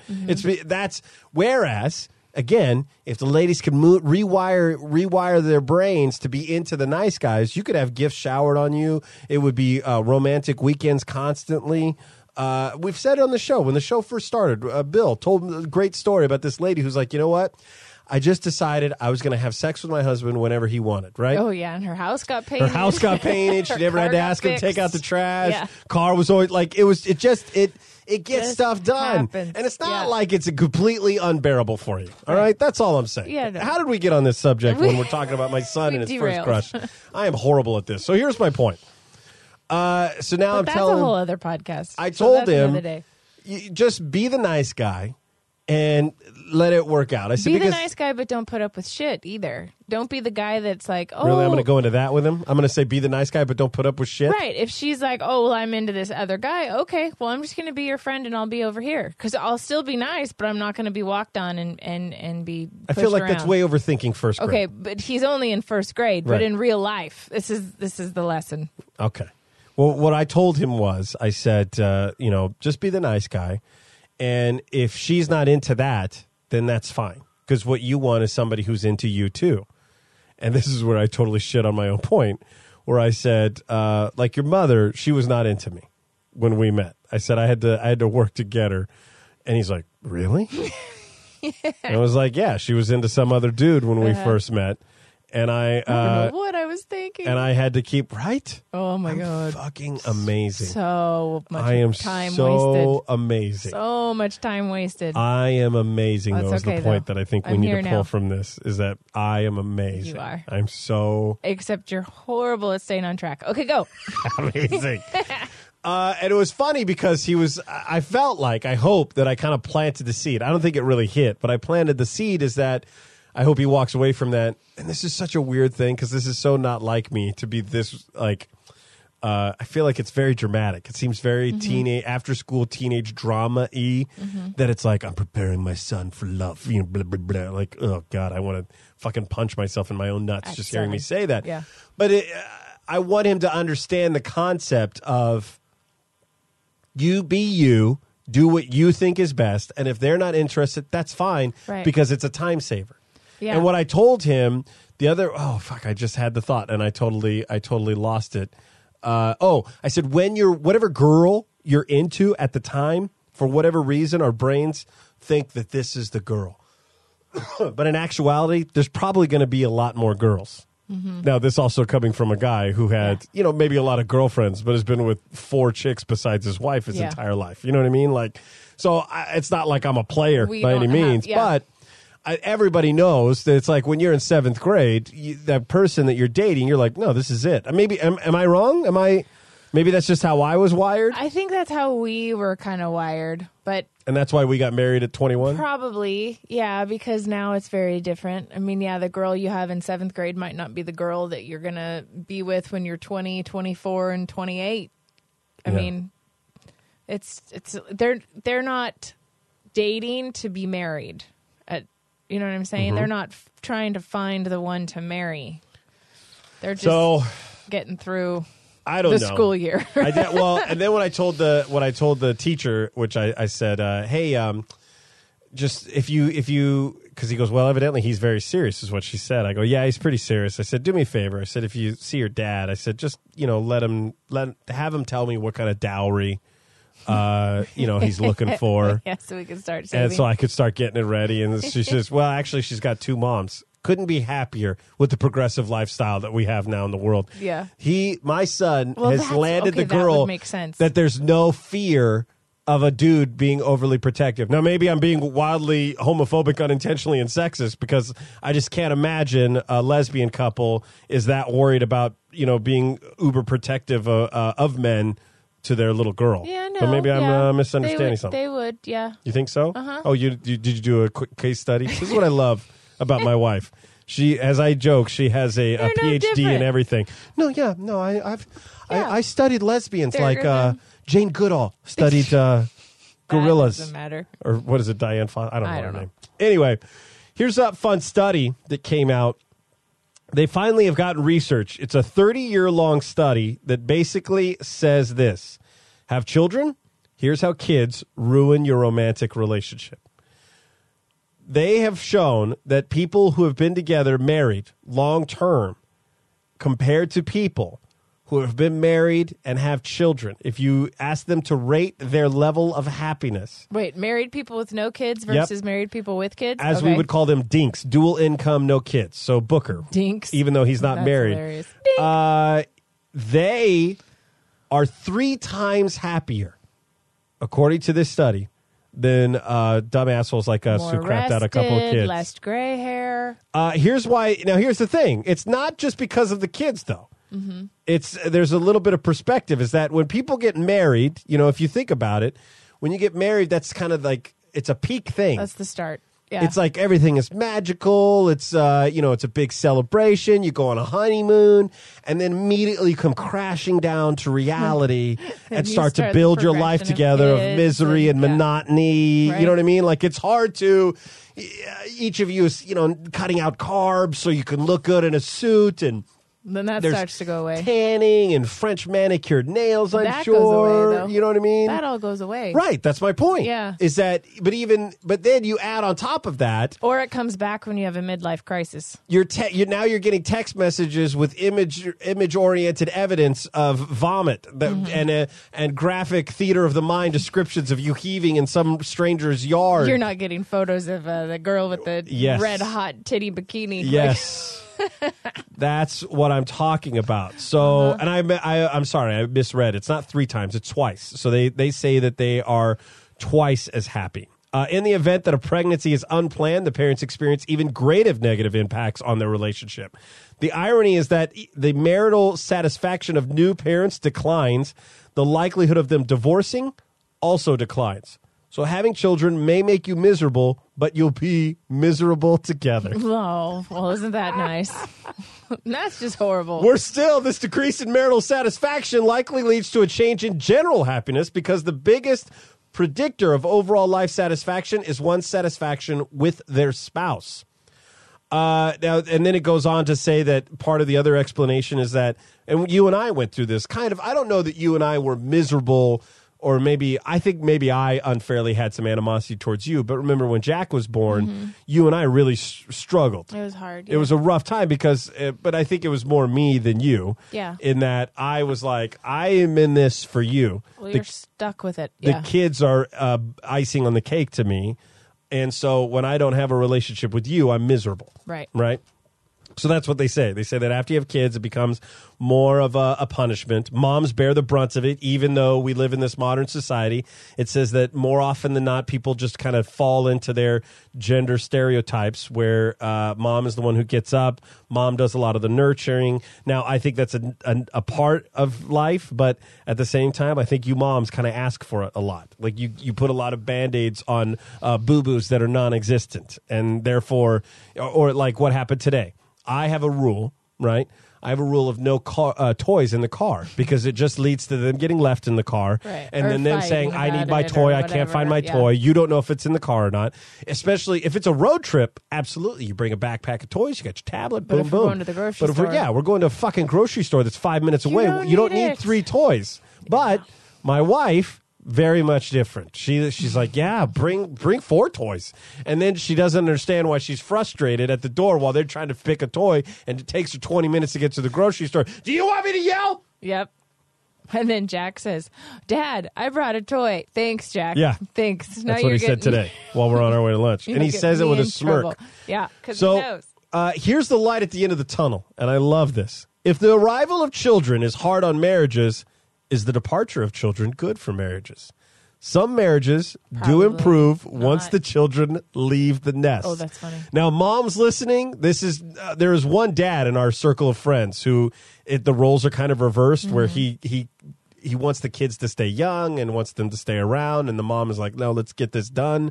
Whereas, again, if the ladies can rewire their brains to be into the nice guys, you could have gifts showered on you. It would be romantic weekends constantly. We've said it on the show. When the show first started, Bill told a great story about this lady who's like, you know what? I just decided I was going to have sex with my husband whenever he wanted, right? Oh, yeah, and her house got painted. Her house got painted. She Her never had car to got ask him to take out the fixed. trash. Yeah. Car was always like, it gets Just stuff done. happens. And it's not Yeah. like it's completely unbearable for you. All right? That's all I'm saying. Yeah, no. How did we get on this subject when we're talking about my son We and his derailed. first crush? I am horrible at this. So here's my point. So now But I'm that's telling a whole other podcast. I So told that's him, another day. you just be the nice guy and let it work out. I said, Be the because nice guy, but don't put up with shit either. Don't be the guy that's like, oh, really, I'm going to go into that with him. I'm going to say, be the nice guy, but don't put up with shit. right. If she's like, oh, well, I'm into this other guy. Okay, well, I'm just going to be your friend and I'll be over here because I'll still be nice, but I'm not going to be walked on and be. I feel like that's around. way overthinking first grade. Okay, but he's only in first grade. Right. But in real life, this is the lesson. Okay. Well, what I told him was, I said, just be the nice guy. And if she's not into that, then that's fine. Because what you want is somebody who's into you too. And this is where I totally shit on my own point, where I said, like your mother, she was not into me when we met. I said I had to work to get her. And he's like, really? And I was like, yeah, she was into some other dude when we first met. And I don't know what I was thinking. and I had to keep right. oh my I'm god, fucking amazing. so much I am time so wasted. amazing. So much time wasted. I am amazing. That's That was okay, the point though. that I think we I'm need here to pull now. from this is that I am amazing. You are. I'm so Except you're horrible at staying on track. Okay, go. amazing. And it was funny because I felt like, I hope that I kind of planted the seed. I don't think it really hit, but I planted the seed is that I hope he walks away from that. And this is such a weird thing because this is so not like me to be this, like, I feel like it's very dramatic. It seems very after school teenage drama-y that it's like, I'm preparing my son for love, blah, blah, blah. Like, oh, God, I want to fucking punch myself in my own nuts At just hearing me 7. say that. Yeah. But I want him to understand the concept of you be you, do what you think is best, and if they're not interested, that's fine Right. because it's a time saver. Yeah. And what I told him, I just had the thought and I totally lost it. I said, whatever girl you're into at the time, for whatever reason, our brains think that this is the girl. But in actuality, there's probably going to be a lot more girls. Now, this also coming from a guy who had, maybe a lot of girlfriends, but has been with 4 chicks besides his wife his Yeah. entire life. You know what I mean? Like, so it's not like I'm a player We by any don't have- means, yeah. but everybody knows that it's like when you're in 7th grade, that person that you're dating, you're like, no, this is it. Maybe, am I wrong? Maybe that's just how I was wired, I think that's how we were kind of wired, but and that's why we got married at 21. probably, yeah, because now it's very different. I mean, yeah, the girl you have in 7th grade might not be the girl that you're going to be with when you're 20, 24, and 28. I Yeah. mean, they're not dating to be married. You know what I'm saying? Mm-hmm. They're not trying to find the one to marry. They're just So getting through I don't the know. school year. And then when I told the teacher, which I said, hey, just if you, because he goes, well, evidently he's very serious, is what she said. I go, yeah, he's pretty serious. I said, do me a favor. I said, if you see your dad, I said, just have him tell me what kind of dowry, he's looking for. Yeah, so we can start saving. And so I could start getting it ready. And she says, well, actually, she's got 2 moms. Couldn't be happier with the progressive lifestyle that we have now in the world. Yeah. My son Well, has that's- landed okay, the that girl would make sense. that there's no fear of a dude being overly protective. Now, maybe I'm being wildly homophobic unintentionally and sexist because I just can't imagine a lesbian couple is that worried about, being uber protective of men to their little girl. Yeah, no. So maybe yeah. I'm misunderstanding something. They would, yeah. You think so? Uh-huh. Oh, did you do a quick case study? This is what I love about my wife. She, as I joke, she has a They're no PhD in different. everything. I studied lesbians They're like gonna- Jane Goodall studied That gorillas. doesn't matter. Or what is it, Diane Foster? I don't know I her don't know. name. Anyway, here's a fun study that came out. They finally have gotten research. It's a 30-year-long study that basically says this. Have children? Here's how kids ruin your romantic relationship. They have shown that people who have been together, married, long-term, compared to people who have been married and have children, if you ask them to rate their level of happiness, Wait, married people with no kids versus married people with kids? as we would call them, dinks, dual income, no kids. So Booker, Dinks. even though he's not That's married, hilarious. they are 3 times happier, according to this study, than dumb assholes like us More who crapped out a couple of rested, kids. less gray hair. Here's why. Now, here's the thing. It's not just because of the kids, though. There's a little bit of perspective. Is that when people get married, if you think about it, when you get married, that's kind of like it's a peak thing. That's the start. Yeah. It's like everything is magical. It's it's a big celebration. You go on a honeymoon, and then immediately you come crashing down to reality and you start to start build the your life progression of together of kids misery and and- yeah. monotony. Right. You know what I mean? Like it's hard to. Each of you is cutting out carbs so you can look good in a suit and. Then that There's starts to go away. Tanning and French manicured nails, I'm That sure. goes away, though. You know what I mean? That all goes away. Right. That's my point. Yeah. Is that, but then you add on top of that, Or it comes back when you have a midlife crisis. you're getting text messages with image oriented evidence of vomit and graphic theater of the mind descriptions of you heaving in some stranger's yard. You're not getting photos of the girl with the Yes. red hot titty bikini. Yes. That's what I'm talking about. So, and I'm sorry, I misread. It's not 3 times, it's twice. So they say that they are twice as happy. In the event that a pregnancy is unplanned, the parents experience even greater negative impacts on their relationship. The irony is that the marital satisfaction of new parents declines. The likelihood of them divorcing also declines. So having children may make you miserable, but you'll be miserable together. Oh, well, isn't that nice? That's just horrible. This decrease in marital satisfaction likely leads to a change in general happiness because the biggest predictor of overall life satisfaction is one's satisfaction with their spouse. Now, and then it goes on to say that part of the other explanation is that, and you and I went through this kind of, I don't know that you and I were miserable. Or I think I unfairly had some animosity towards you. But remember, when Jack was born, you and I really struggled. It was hard. It was a rough time because, but I think it was more me than you. Yeah. In that I was like, I am in this for you. Well, you're stuck with it. Yeah. The kids are icing on the cake to me. And so when I don't have a relationship with you, I'm miserable. Right. Right? So that's what they say. They say that after you have kids, it becomes more of a punishment. Moms bear the brunt of it, even though we live in this modern society. It says that more often than not, people just kind of fall into their gender stereotypes where mom is the one who gets up. Mom does a lot of the nurturing. Now, I think that's a part of life, but at the same time, I think you moms kind of ask for it a lot. Like you put a lot of Band-Aids on boo-boos that are non-existent, and therefore, or like what happened today. I have a rule, right? I have a rule of no toys in the car because it just leads to them getting left in the car. Right. And Or then them saying, fighting I need about my it or toy. I can't whatever. find my Yeah. toy. You don't know if it's in the car or not. Especially if it's a road trip, absolutely. You bring a backpack of toys, you got your tablet, But boom, if we're boom. going to the grocery but if store- we're going to a fucking grocery store that's 5 minutes away. You don't need it. 3 toys. But my wife... very much different. She's like, yeah, bring 4 toys. And then she doesn't understand why she's frustrated at the door while they're trying to pick a toy and it takes her 20 minutes to get to the grocery store. Do you want me to yell? Yep. And then Jack says, Dad, I brought a toy. Thanks, Jack. Yeah. Thanks. Now That's what you're he said getting- today while we're on our way to lunch. you're And he getting says it me with a in smirk. trouble. Yeah, because he So knows. here's the light at the end of the tunnel, and I love this. If the arrival of children is hard on marriages, is the departure of children good for marriages? Some marriages do Probably improve once not. the children leave the nest. Oh, that's funny. Now, moms listening, there is one dad in our circle of friends who the roles are kind of reversed, where he wants the kids to stay young and wants them to stay around, and the mom is like, no, let's get this done.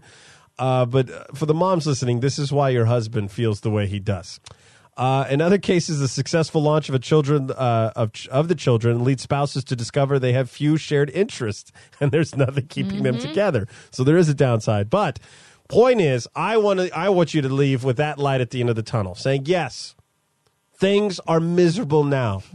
But for the moms listening, this is why your husband feels the way he does. In other cases, the successful launch of the children leads spouses to discover they have few shared interests, and there's nothing keeping them together. So there is a downside. But point is, I want you to leave with that light at the end of the tunnel, saying yes, things are miserable now.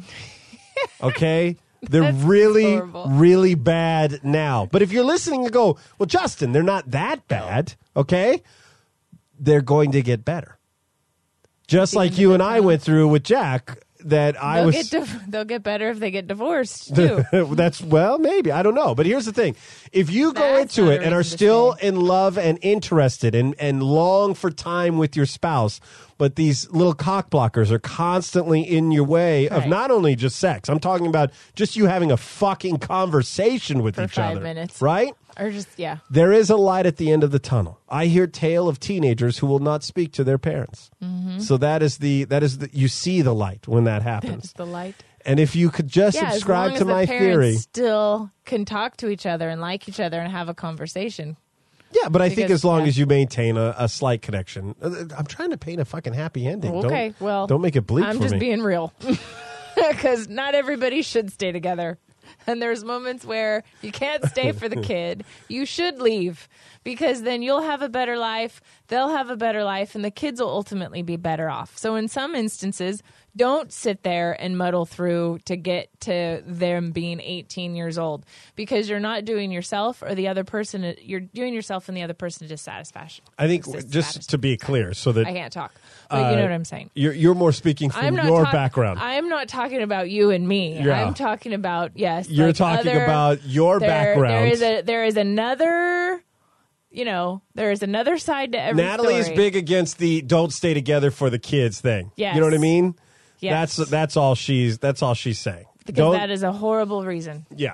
Okay. They're That's really, horrible. really bad now. But if you're listening and go, well, Justin, they're not that bad, okay? They're going to get better. Just like you and I went through with Jack, that I was. They'll get better if they get divorced too. Maybe, I don't know. But here's the thing: if you go That's into not it a and are reason to still stay. in love and interested and long for time with your spouse, but these little cock blockers are constantly in your way of Right. not only just sex. I'm talking about just you having a fucking conversation with For each 5 other, minutes. right? Or just There is a light at the end of the tunnel. I hear tale of teenagers who will not speak to their parents. Mm-hmm. So that is the you see the light when that happens. That's the light. And if you could just Yeah, subscribe as to long my as the parents theory, still can talk to each other and like each other and have a conversation. yeah. But I think because- as long yeah. as you maintain a slight connection, I'm trying to paint a fucking happy ending. Okay, well, don't make it bleak I'm for just me. being real because not everybody should stay together. And there's moments where you can't stay for the kid. You should leave because then you'll have a better life. They'll have a better life and the kids will ultimately be better off. So in some instances, don't sit there and muddle through to get to them being 18 years old because you're not doing yourself or the other person. You're doing yourself and the other person a dissatisfaction. I think just Dissatisfaction. to be clear, so that I can't talk, but you know what I'm saying. you're more speaking from your background. I'm not talking about you and me. Yeah. I'm talking about You're like talking other- about your background. There is another. There is another side to every Natalie is story. big against the "don't stay together for the kids" thing. Yes. You know what I mean? Yes. That's all she's saying. because that is a horrible reason. Yeah.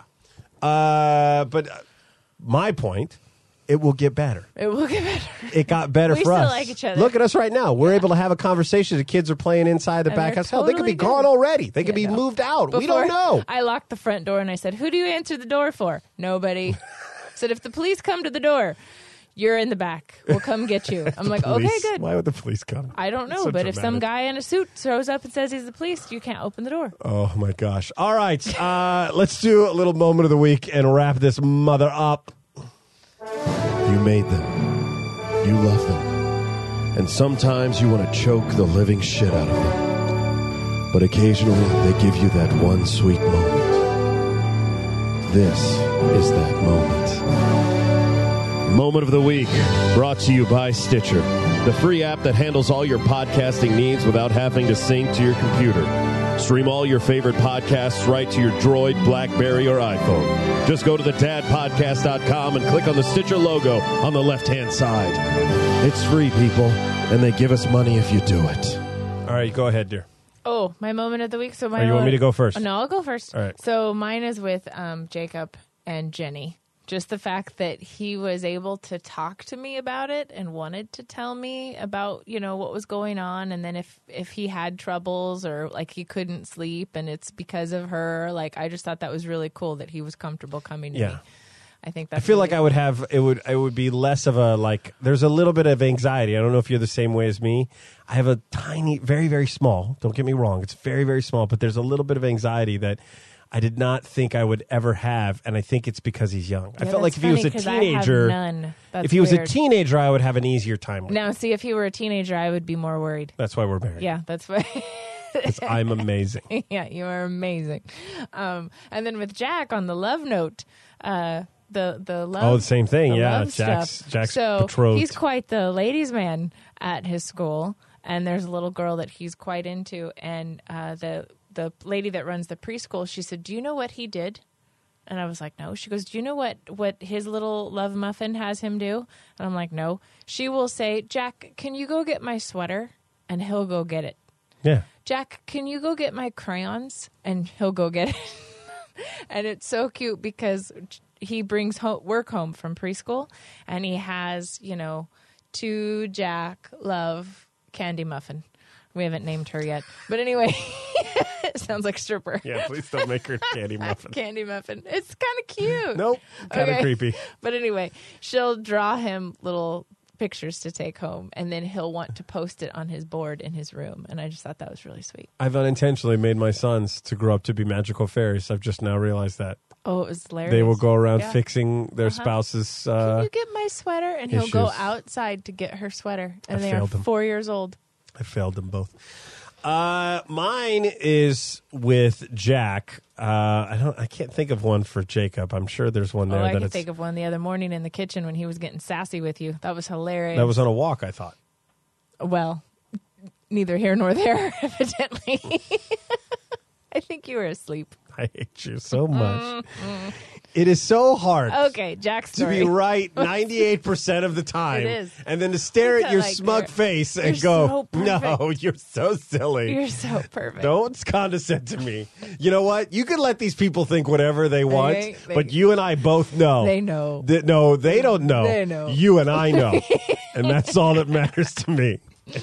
But my point, it will get better. It will get better. It got better We for still us. like each other. Look at us right now. We're able to have a conversation. The kids are playing inside the And back they're house. Hell, they could be totally gone good. already. They could Yeah, be no. moved out. we Before don't know. I locked the front door and I said, "Who do you answer the door for?" Nobody. I said, "If the police come to the door, you're in the back. We'll come get you." I'm like, "Okay, Police. good." Why would the police come? I don't know, So but if some dramatic. guy in a suit shows up and says he's the police, you can't open the door. Oh my gosh. All right. Let's do a little moment of the week and wrap this mother up. You made them. You love them. And sometimes you want to choke the living shit out of them. But occasionally they give you that one sweet moment. This is that moment. Moment of the week, brought to you by Stitcher, the free app that handles all your podcasting needs without having to sync to your computer. Stream all your favorite podcasts right to your Droid, BlackBerry, or iPhone. Just go to thedadpodcast.com and click on the Stitcher logo on the left-hand side. It's free, people, and they give us money if you do it. All right, go ahead, dear. Oh, my moment of the week. So my Or you want me to go first? No, I'll go first. All right. So mine is with Jacob and Jenny. Just the fact that he was able to talk to me about it and wanted to tell me about, what was going on. And then if he had troubles or like he couldn't sleep and it's because of her, like I just thought that was really cool that he was comfortable coming to me. I think I that's feel really like I would have it would be less of a like there's a little bit of anxiety. I don't know if you're the same way as me. I have a tiny, very, very small, don't get me wrong, it's very, very small, but there's a little bit of anxiety that I did not think I would ever have, and I think it's because he's young. I Yeah, felt like that's if he was a funny 'cause I have teenager, none. That's if he was a weird. teenager, I would have an easier time with it. Now, see, if he were a teenager, I would be more worried. That's why we're married. Yeah, that's why. 'Cause I'm amazing. Yeah, you are amazing. And then with Jack on the love note, the love. Oh, the same thing. the Yeah, love stuff. Jack's so betrothed. he's quite the ladies' man at his school, and there's a little girl that he's quite into, and the lady that runs the preschool, she said, "Do you know what he did?" And I was like, "No." She goes, "Do you know what his little love muffin has him do?" And I'm like, "No." She will say, "Jack, can you go get my sweater?" And he'll go get it. Yeah. "Jack, can you go get my crayons?" And he'll go get it. And it's so cute because he brings work home from preschool, and he has, to Jack love candy muffin. We haven't named her yet. But anyway, it sounds like stripper. Yeah, please don't make her candy muffin. Candy muffin. It's kind of cute. Nope. Kind of Okay. creepy. But anyway, she'll draw him little pictures to take home, and then he'll want to post it on his board in his room. And I just thought that was really sweet. I've unintentionally made my sons to grow up to be magical fairies. I've just now realized that. Oh, it was hilarious. They will go around Yeah. fixing their spouse's. Can you get my sweater? And he'll go issues. outside to get her sweater. And I they are failed them. 4 years old. I failed them both. Mine is with Jack. I can't think of one for Jacob. I'm sure there's one there I that can it's. think of one the other morning in the kitchen when he was getting sassy with you. That was hilarious. That was on a walk, I thought. Well, neither here nor there, evidently. I think you were asleep. I hate you so much. It is so hard. Okay, Jack's to story. be right 98% of the time. It is. And then to stare at your Like smug you're- face and you're go, so no, perfect. you're so silly. You're so perfect. Don't condescend to me. You know what? You can let these people think whatever they want, They- but you and I both know. They know. No, they don't know. They know. You and I know. And that's all that matters to me.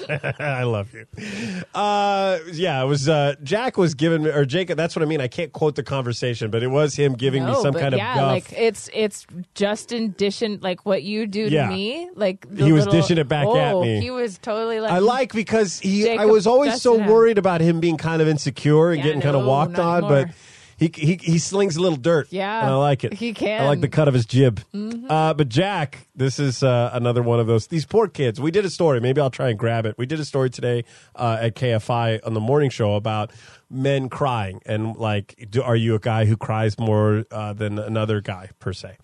I love you. Yeah, it was Jack was giving me, or Jacob, that's what I mean. I can't quote the conversation, but it was him giving me some but kind of yeah, guff. like it's Justin dishing like what you do to Yeah. me. Like the He was little- dishing it back at me. He was totally like I like because I Jacob was always so Justin worried about him being kind of insecure and Yeah, getting kind of no, walked not on, but anymore. he slings a little dirt. Yeah, and I like it. he can. I like the cut of his jib. Mm-hmm. But Jack, this is another one of those. These poor kids. We did a story. Maybe I'll try and grab it. We did a story today at KFI on the morning show about men crying and like, are you a guy who cries more than another guy per se?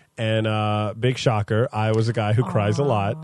And big shocker, I was a guy who cries a lot.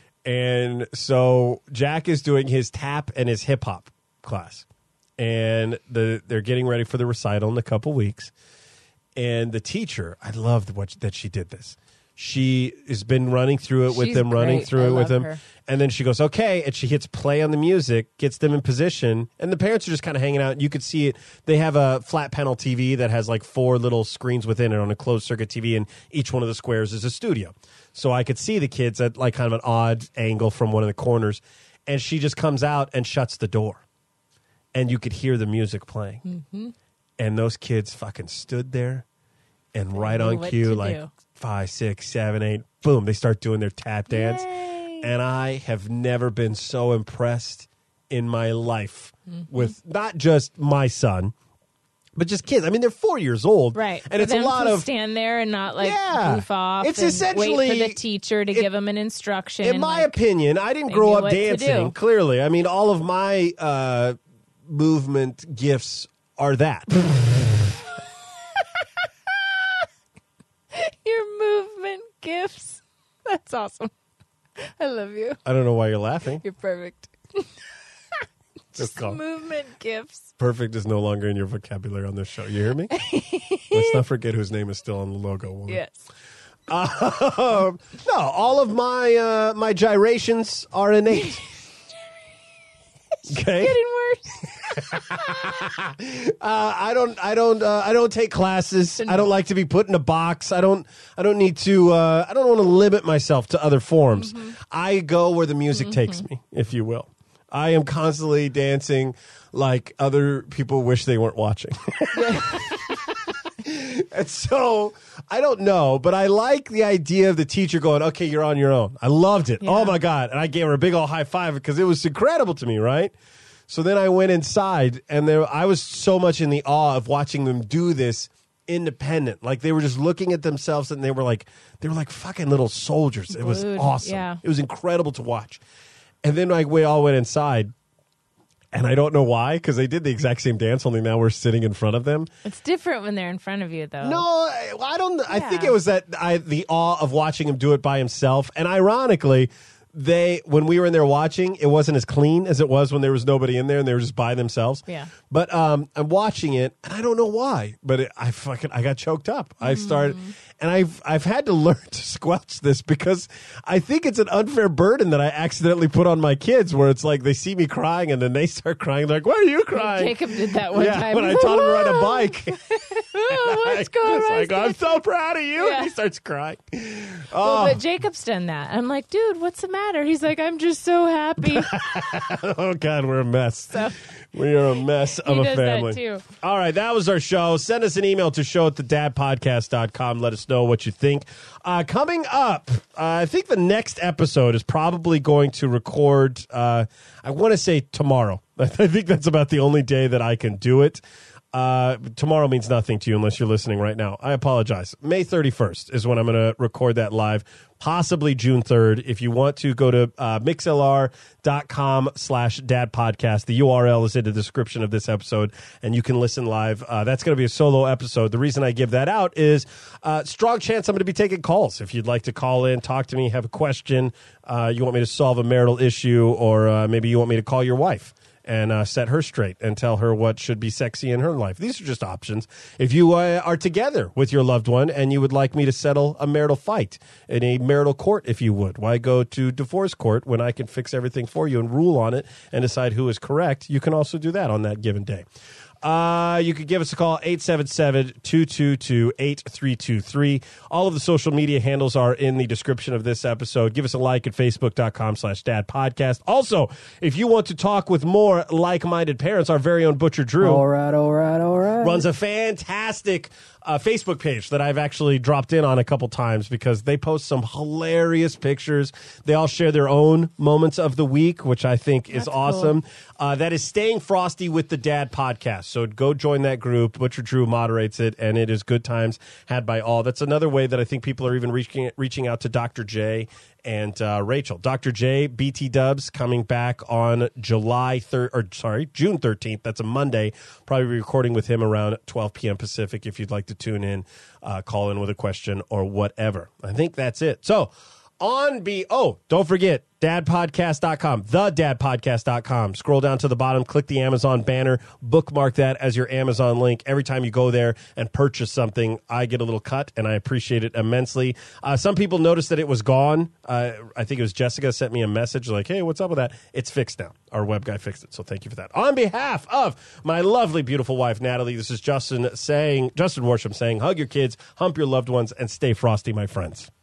And so Jack is doing his tap and his hip hop class. And they're getting ready for the recital in a couple weeks. And the teacher, I loved that she did this. She has been running through it with She's them, running great. through I it with love them. her. And then she goes, okay. And she hits play on the music, gets them in position. And the parents are just kind of hanging out. You could see it. They have a flat panel TV that has like 4 little screens within it on a closed circuit TV. And each one of the squares is a studio. So I could see the kids at like kind of an odd angle from one of the corners. And she just comes out and shuts the door. And you could hear the music playing. Mm-hmm. And those kids fucking stood there and right knew on what cue, to like do. 5, 6, 7, 8, boom, they start doing their tap dance. Yay. And I have never been so impressed in my life Mm-hmm. with not just my son, but just kids. I mean, they're 4 years old. right. And For it's a them lot to of, stand there and not like Yeah. goof off. It's and essentially- wait for the teacher to give them an instruction. in and, my like, opinion, I didn't they grow knew up what to dancing, do. clearly. I mean, all of my movement gifts are that. your movement gifts. That's awesome. I love you. I don't know why you're laughing. You're perfect. Just call. Movement gifts. Perfect is no longer in your vocabulary on this show. You hear me? Let's not forget whose name is still on the logo. woman. Yes. No, all of my my gyrations are innate. Okay. Getting worse. I don't take classes. I don't like to be put in a box. I don't need to. I don't want to limit myself to other forms. I go where the music takes me, if you will. I am constantly dancing like other people wish they weren't watching. And so I don't know, but I like the idea of the teacher going, okay, you're on your own. I loved it. Yeah. Oh my God. And I gave her a big old high five because it was incredible to me, right? So then I went inside and I was so much in the awe of watching them do this independent. Like they were just looking at themselves and they were like fucking little soldiers. It was Glued, awesome. yeah. It was incredible to watch. And then we all went inside. And I don't know why, because they did the exact same dance, only now we're sitting in front of them. It's different when they're in front of you, though. No, I don't. I think Yeah. it was the awe of watching him do it by himself. And ironically, when we were in there watching, it wasn't as clean as it was when there was nobody in there and they were just by themselves. Yeah. But I'm watching it, and I don't know why, but I got choked up. I started, and I've had to learn to squelch this because I think it's an unfair burden that I accidentally put on my kids, where it's like they see me crying and then they start crying. They're like, "Why are you crying?" Jacob did that one yeah, time. when I taught him to ride a bike. Oh, what's going It's on? like, I'm so proud of you. Yeah. And he starts crying. Well, but Jacob's done that. I'm like, dude, what's the matter? He's like, I'm just so happy. Oh, God, we're a mess. So We are a mess of a does that family. too. All right, that was our show. Send us an email to show@thedadpodcast.com. Let us know what you think. Coming up, I think the next episode is probably going to record, I want to say tomorrow. I think that's about the only day that I can do it. Tomorrow means nothing to you unless you're listening right now. I apologize. May 31st is when I'm going to record that live, possibly June 3rd. If you want to, go to mixlr.com/dadpodcast. The URL is in the description of this episode, and you can listen live. That's going to be a solo episode. The reason I give that out is strong chance I'm going to be taking calls. If you'd like to call in, talk to me, have a question, you want me to solve a marital issue, or maybe you want me to call your wife and set her straight and tell her what should be sexy in her life. These are just options. If you are together with your loved one and you would like me to settle a marital fight in a marital court, if you would, why go to divorce court when I can fix everything for you and rule on it and decide who is correct? You can also do that on that given day. You could give us a call, 877-222-8323. All of the social media handles are in the description of this episode. Give us a like at facebook.com/dadpodcast. Also, if you want to talk with more like-minded parents, our very own Butcher Drew All right. runs a fantastic Facebook page that I've actually dropped in on a couple times because they post some hilarious pictures. They all share their own moments of the week, which I think is awesome. Cool. That is Staying Frosty with the Dad Podcast. So go join that group. Butcher Drew moderates it, and it is good times had by all. That's another way that I think people are even reaching out to Dr. J and Rachel. Dr. J, BT Dubs, coming back on June 13th. That's a Monday. Probably be recording with him around 12 p.m. Pacific if you'd like to tune in, call in with a question or whatever. I think that's it. So don't forget, dadpodcast.com, thedadpodcast.com. Scroll down to the bottom, click the Amazon banner, bookmark that as your Amazon link. Every time you go there and purchase something, I get a little cut, and I appreciate it immensely. Some people noticed that it was gone. I think it was Jessica sent me a message like, hey, what's up with that? It's fixed now. Our web guy fixed it, so thank you for that. On behalf of my lovely, beautiful wife, Natalie, this is Justin Worsham saying, hug your kids, hump your loved ones, and stay frosty, my friends.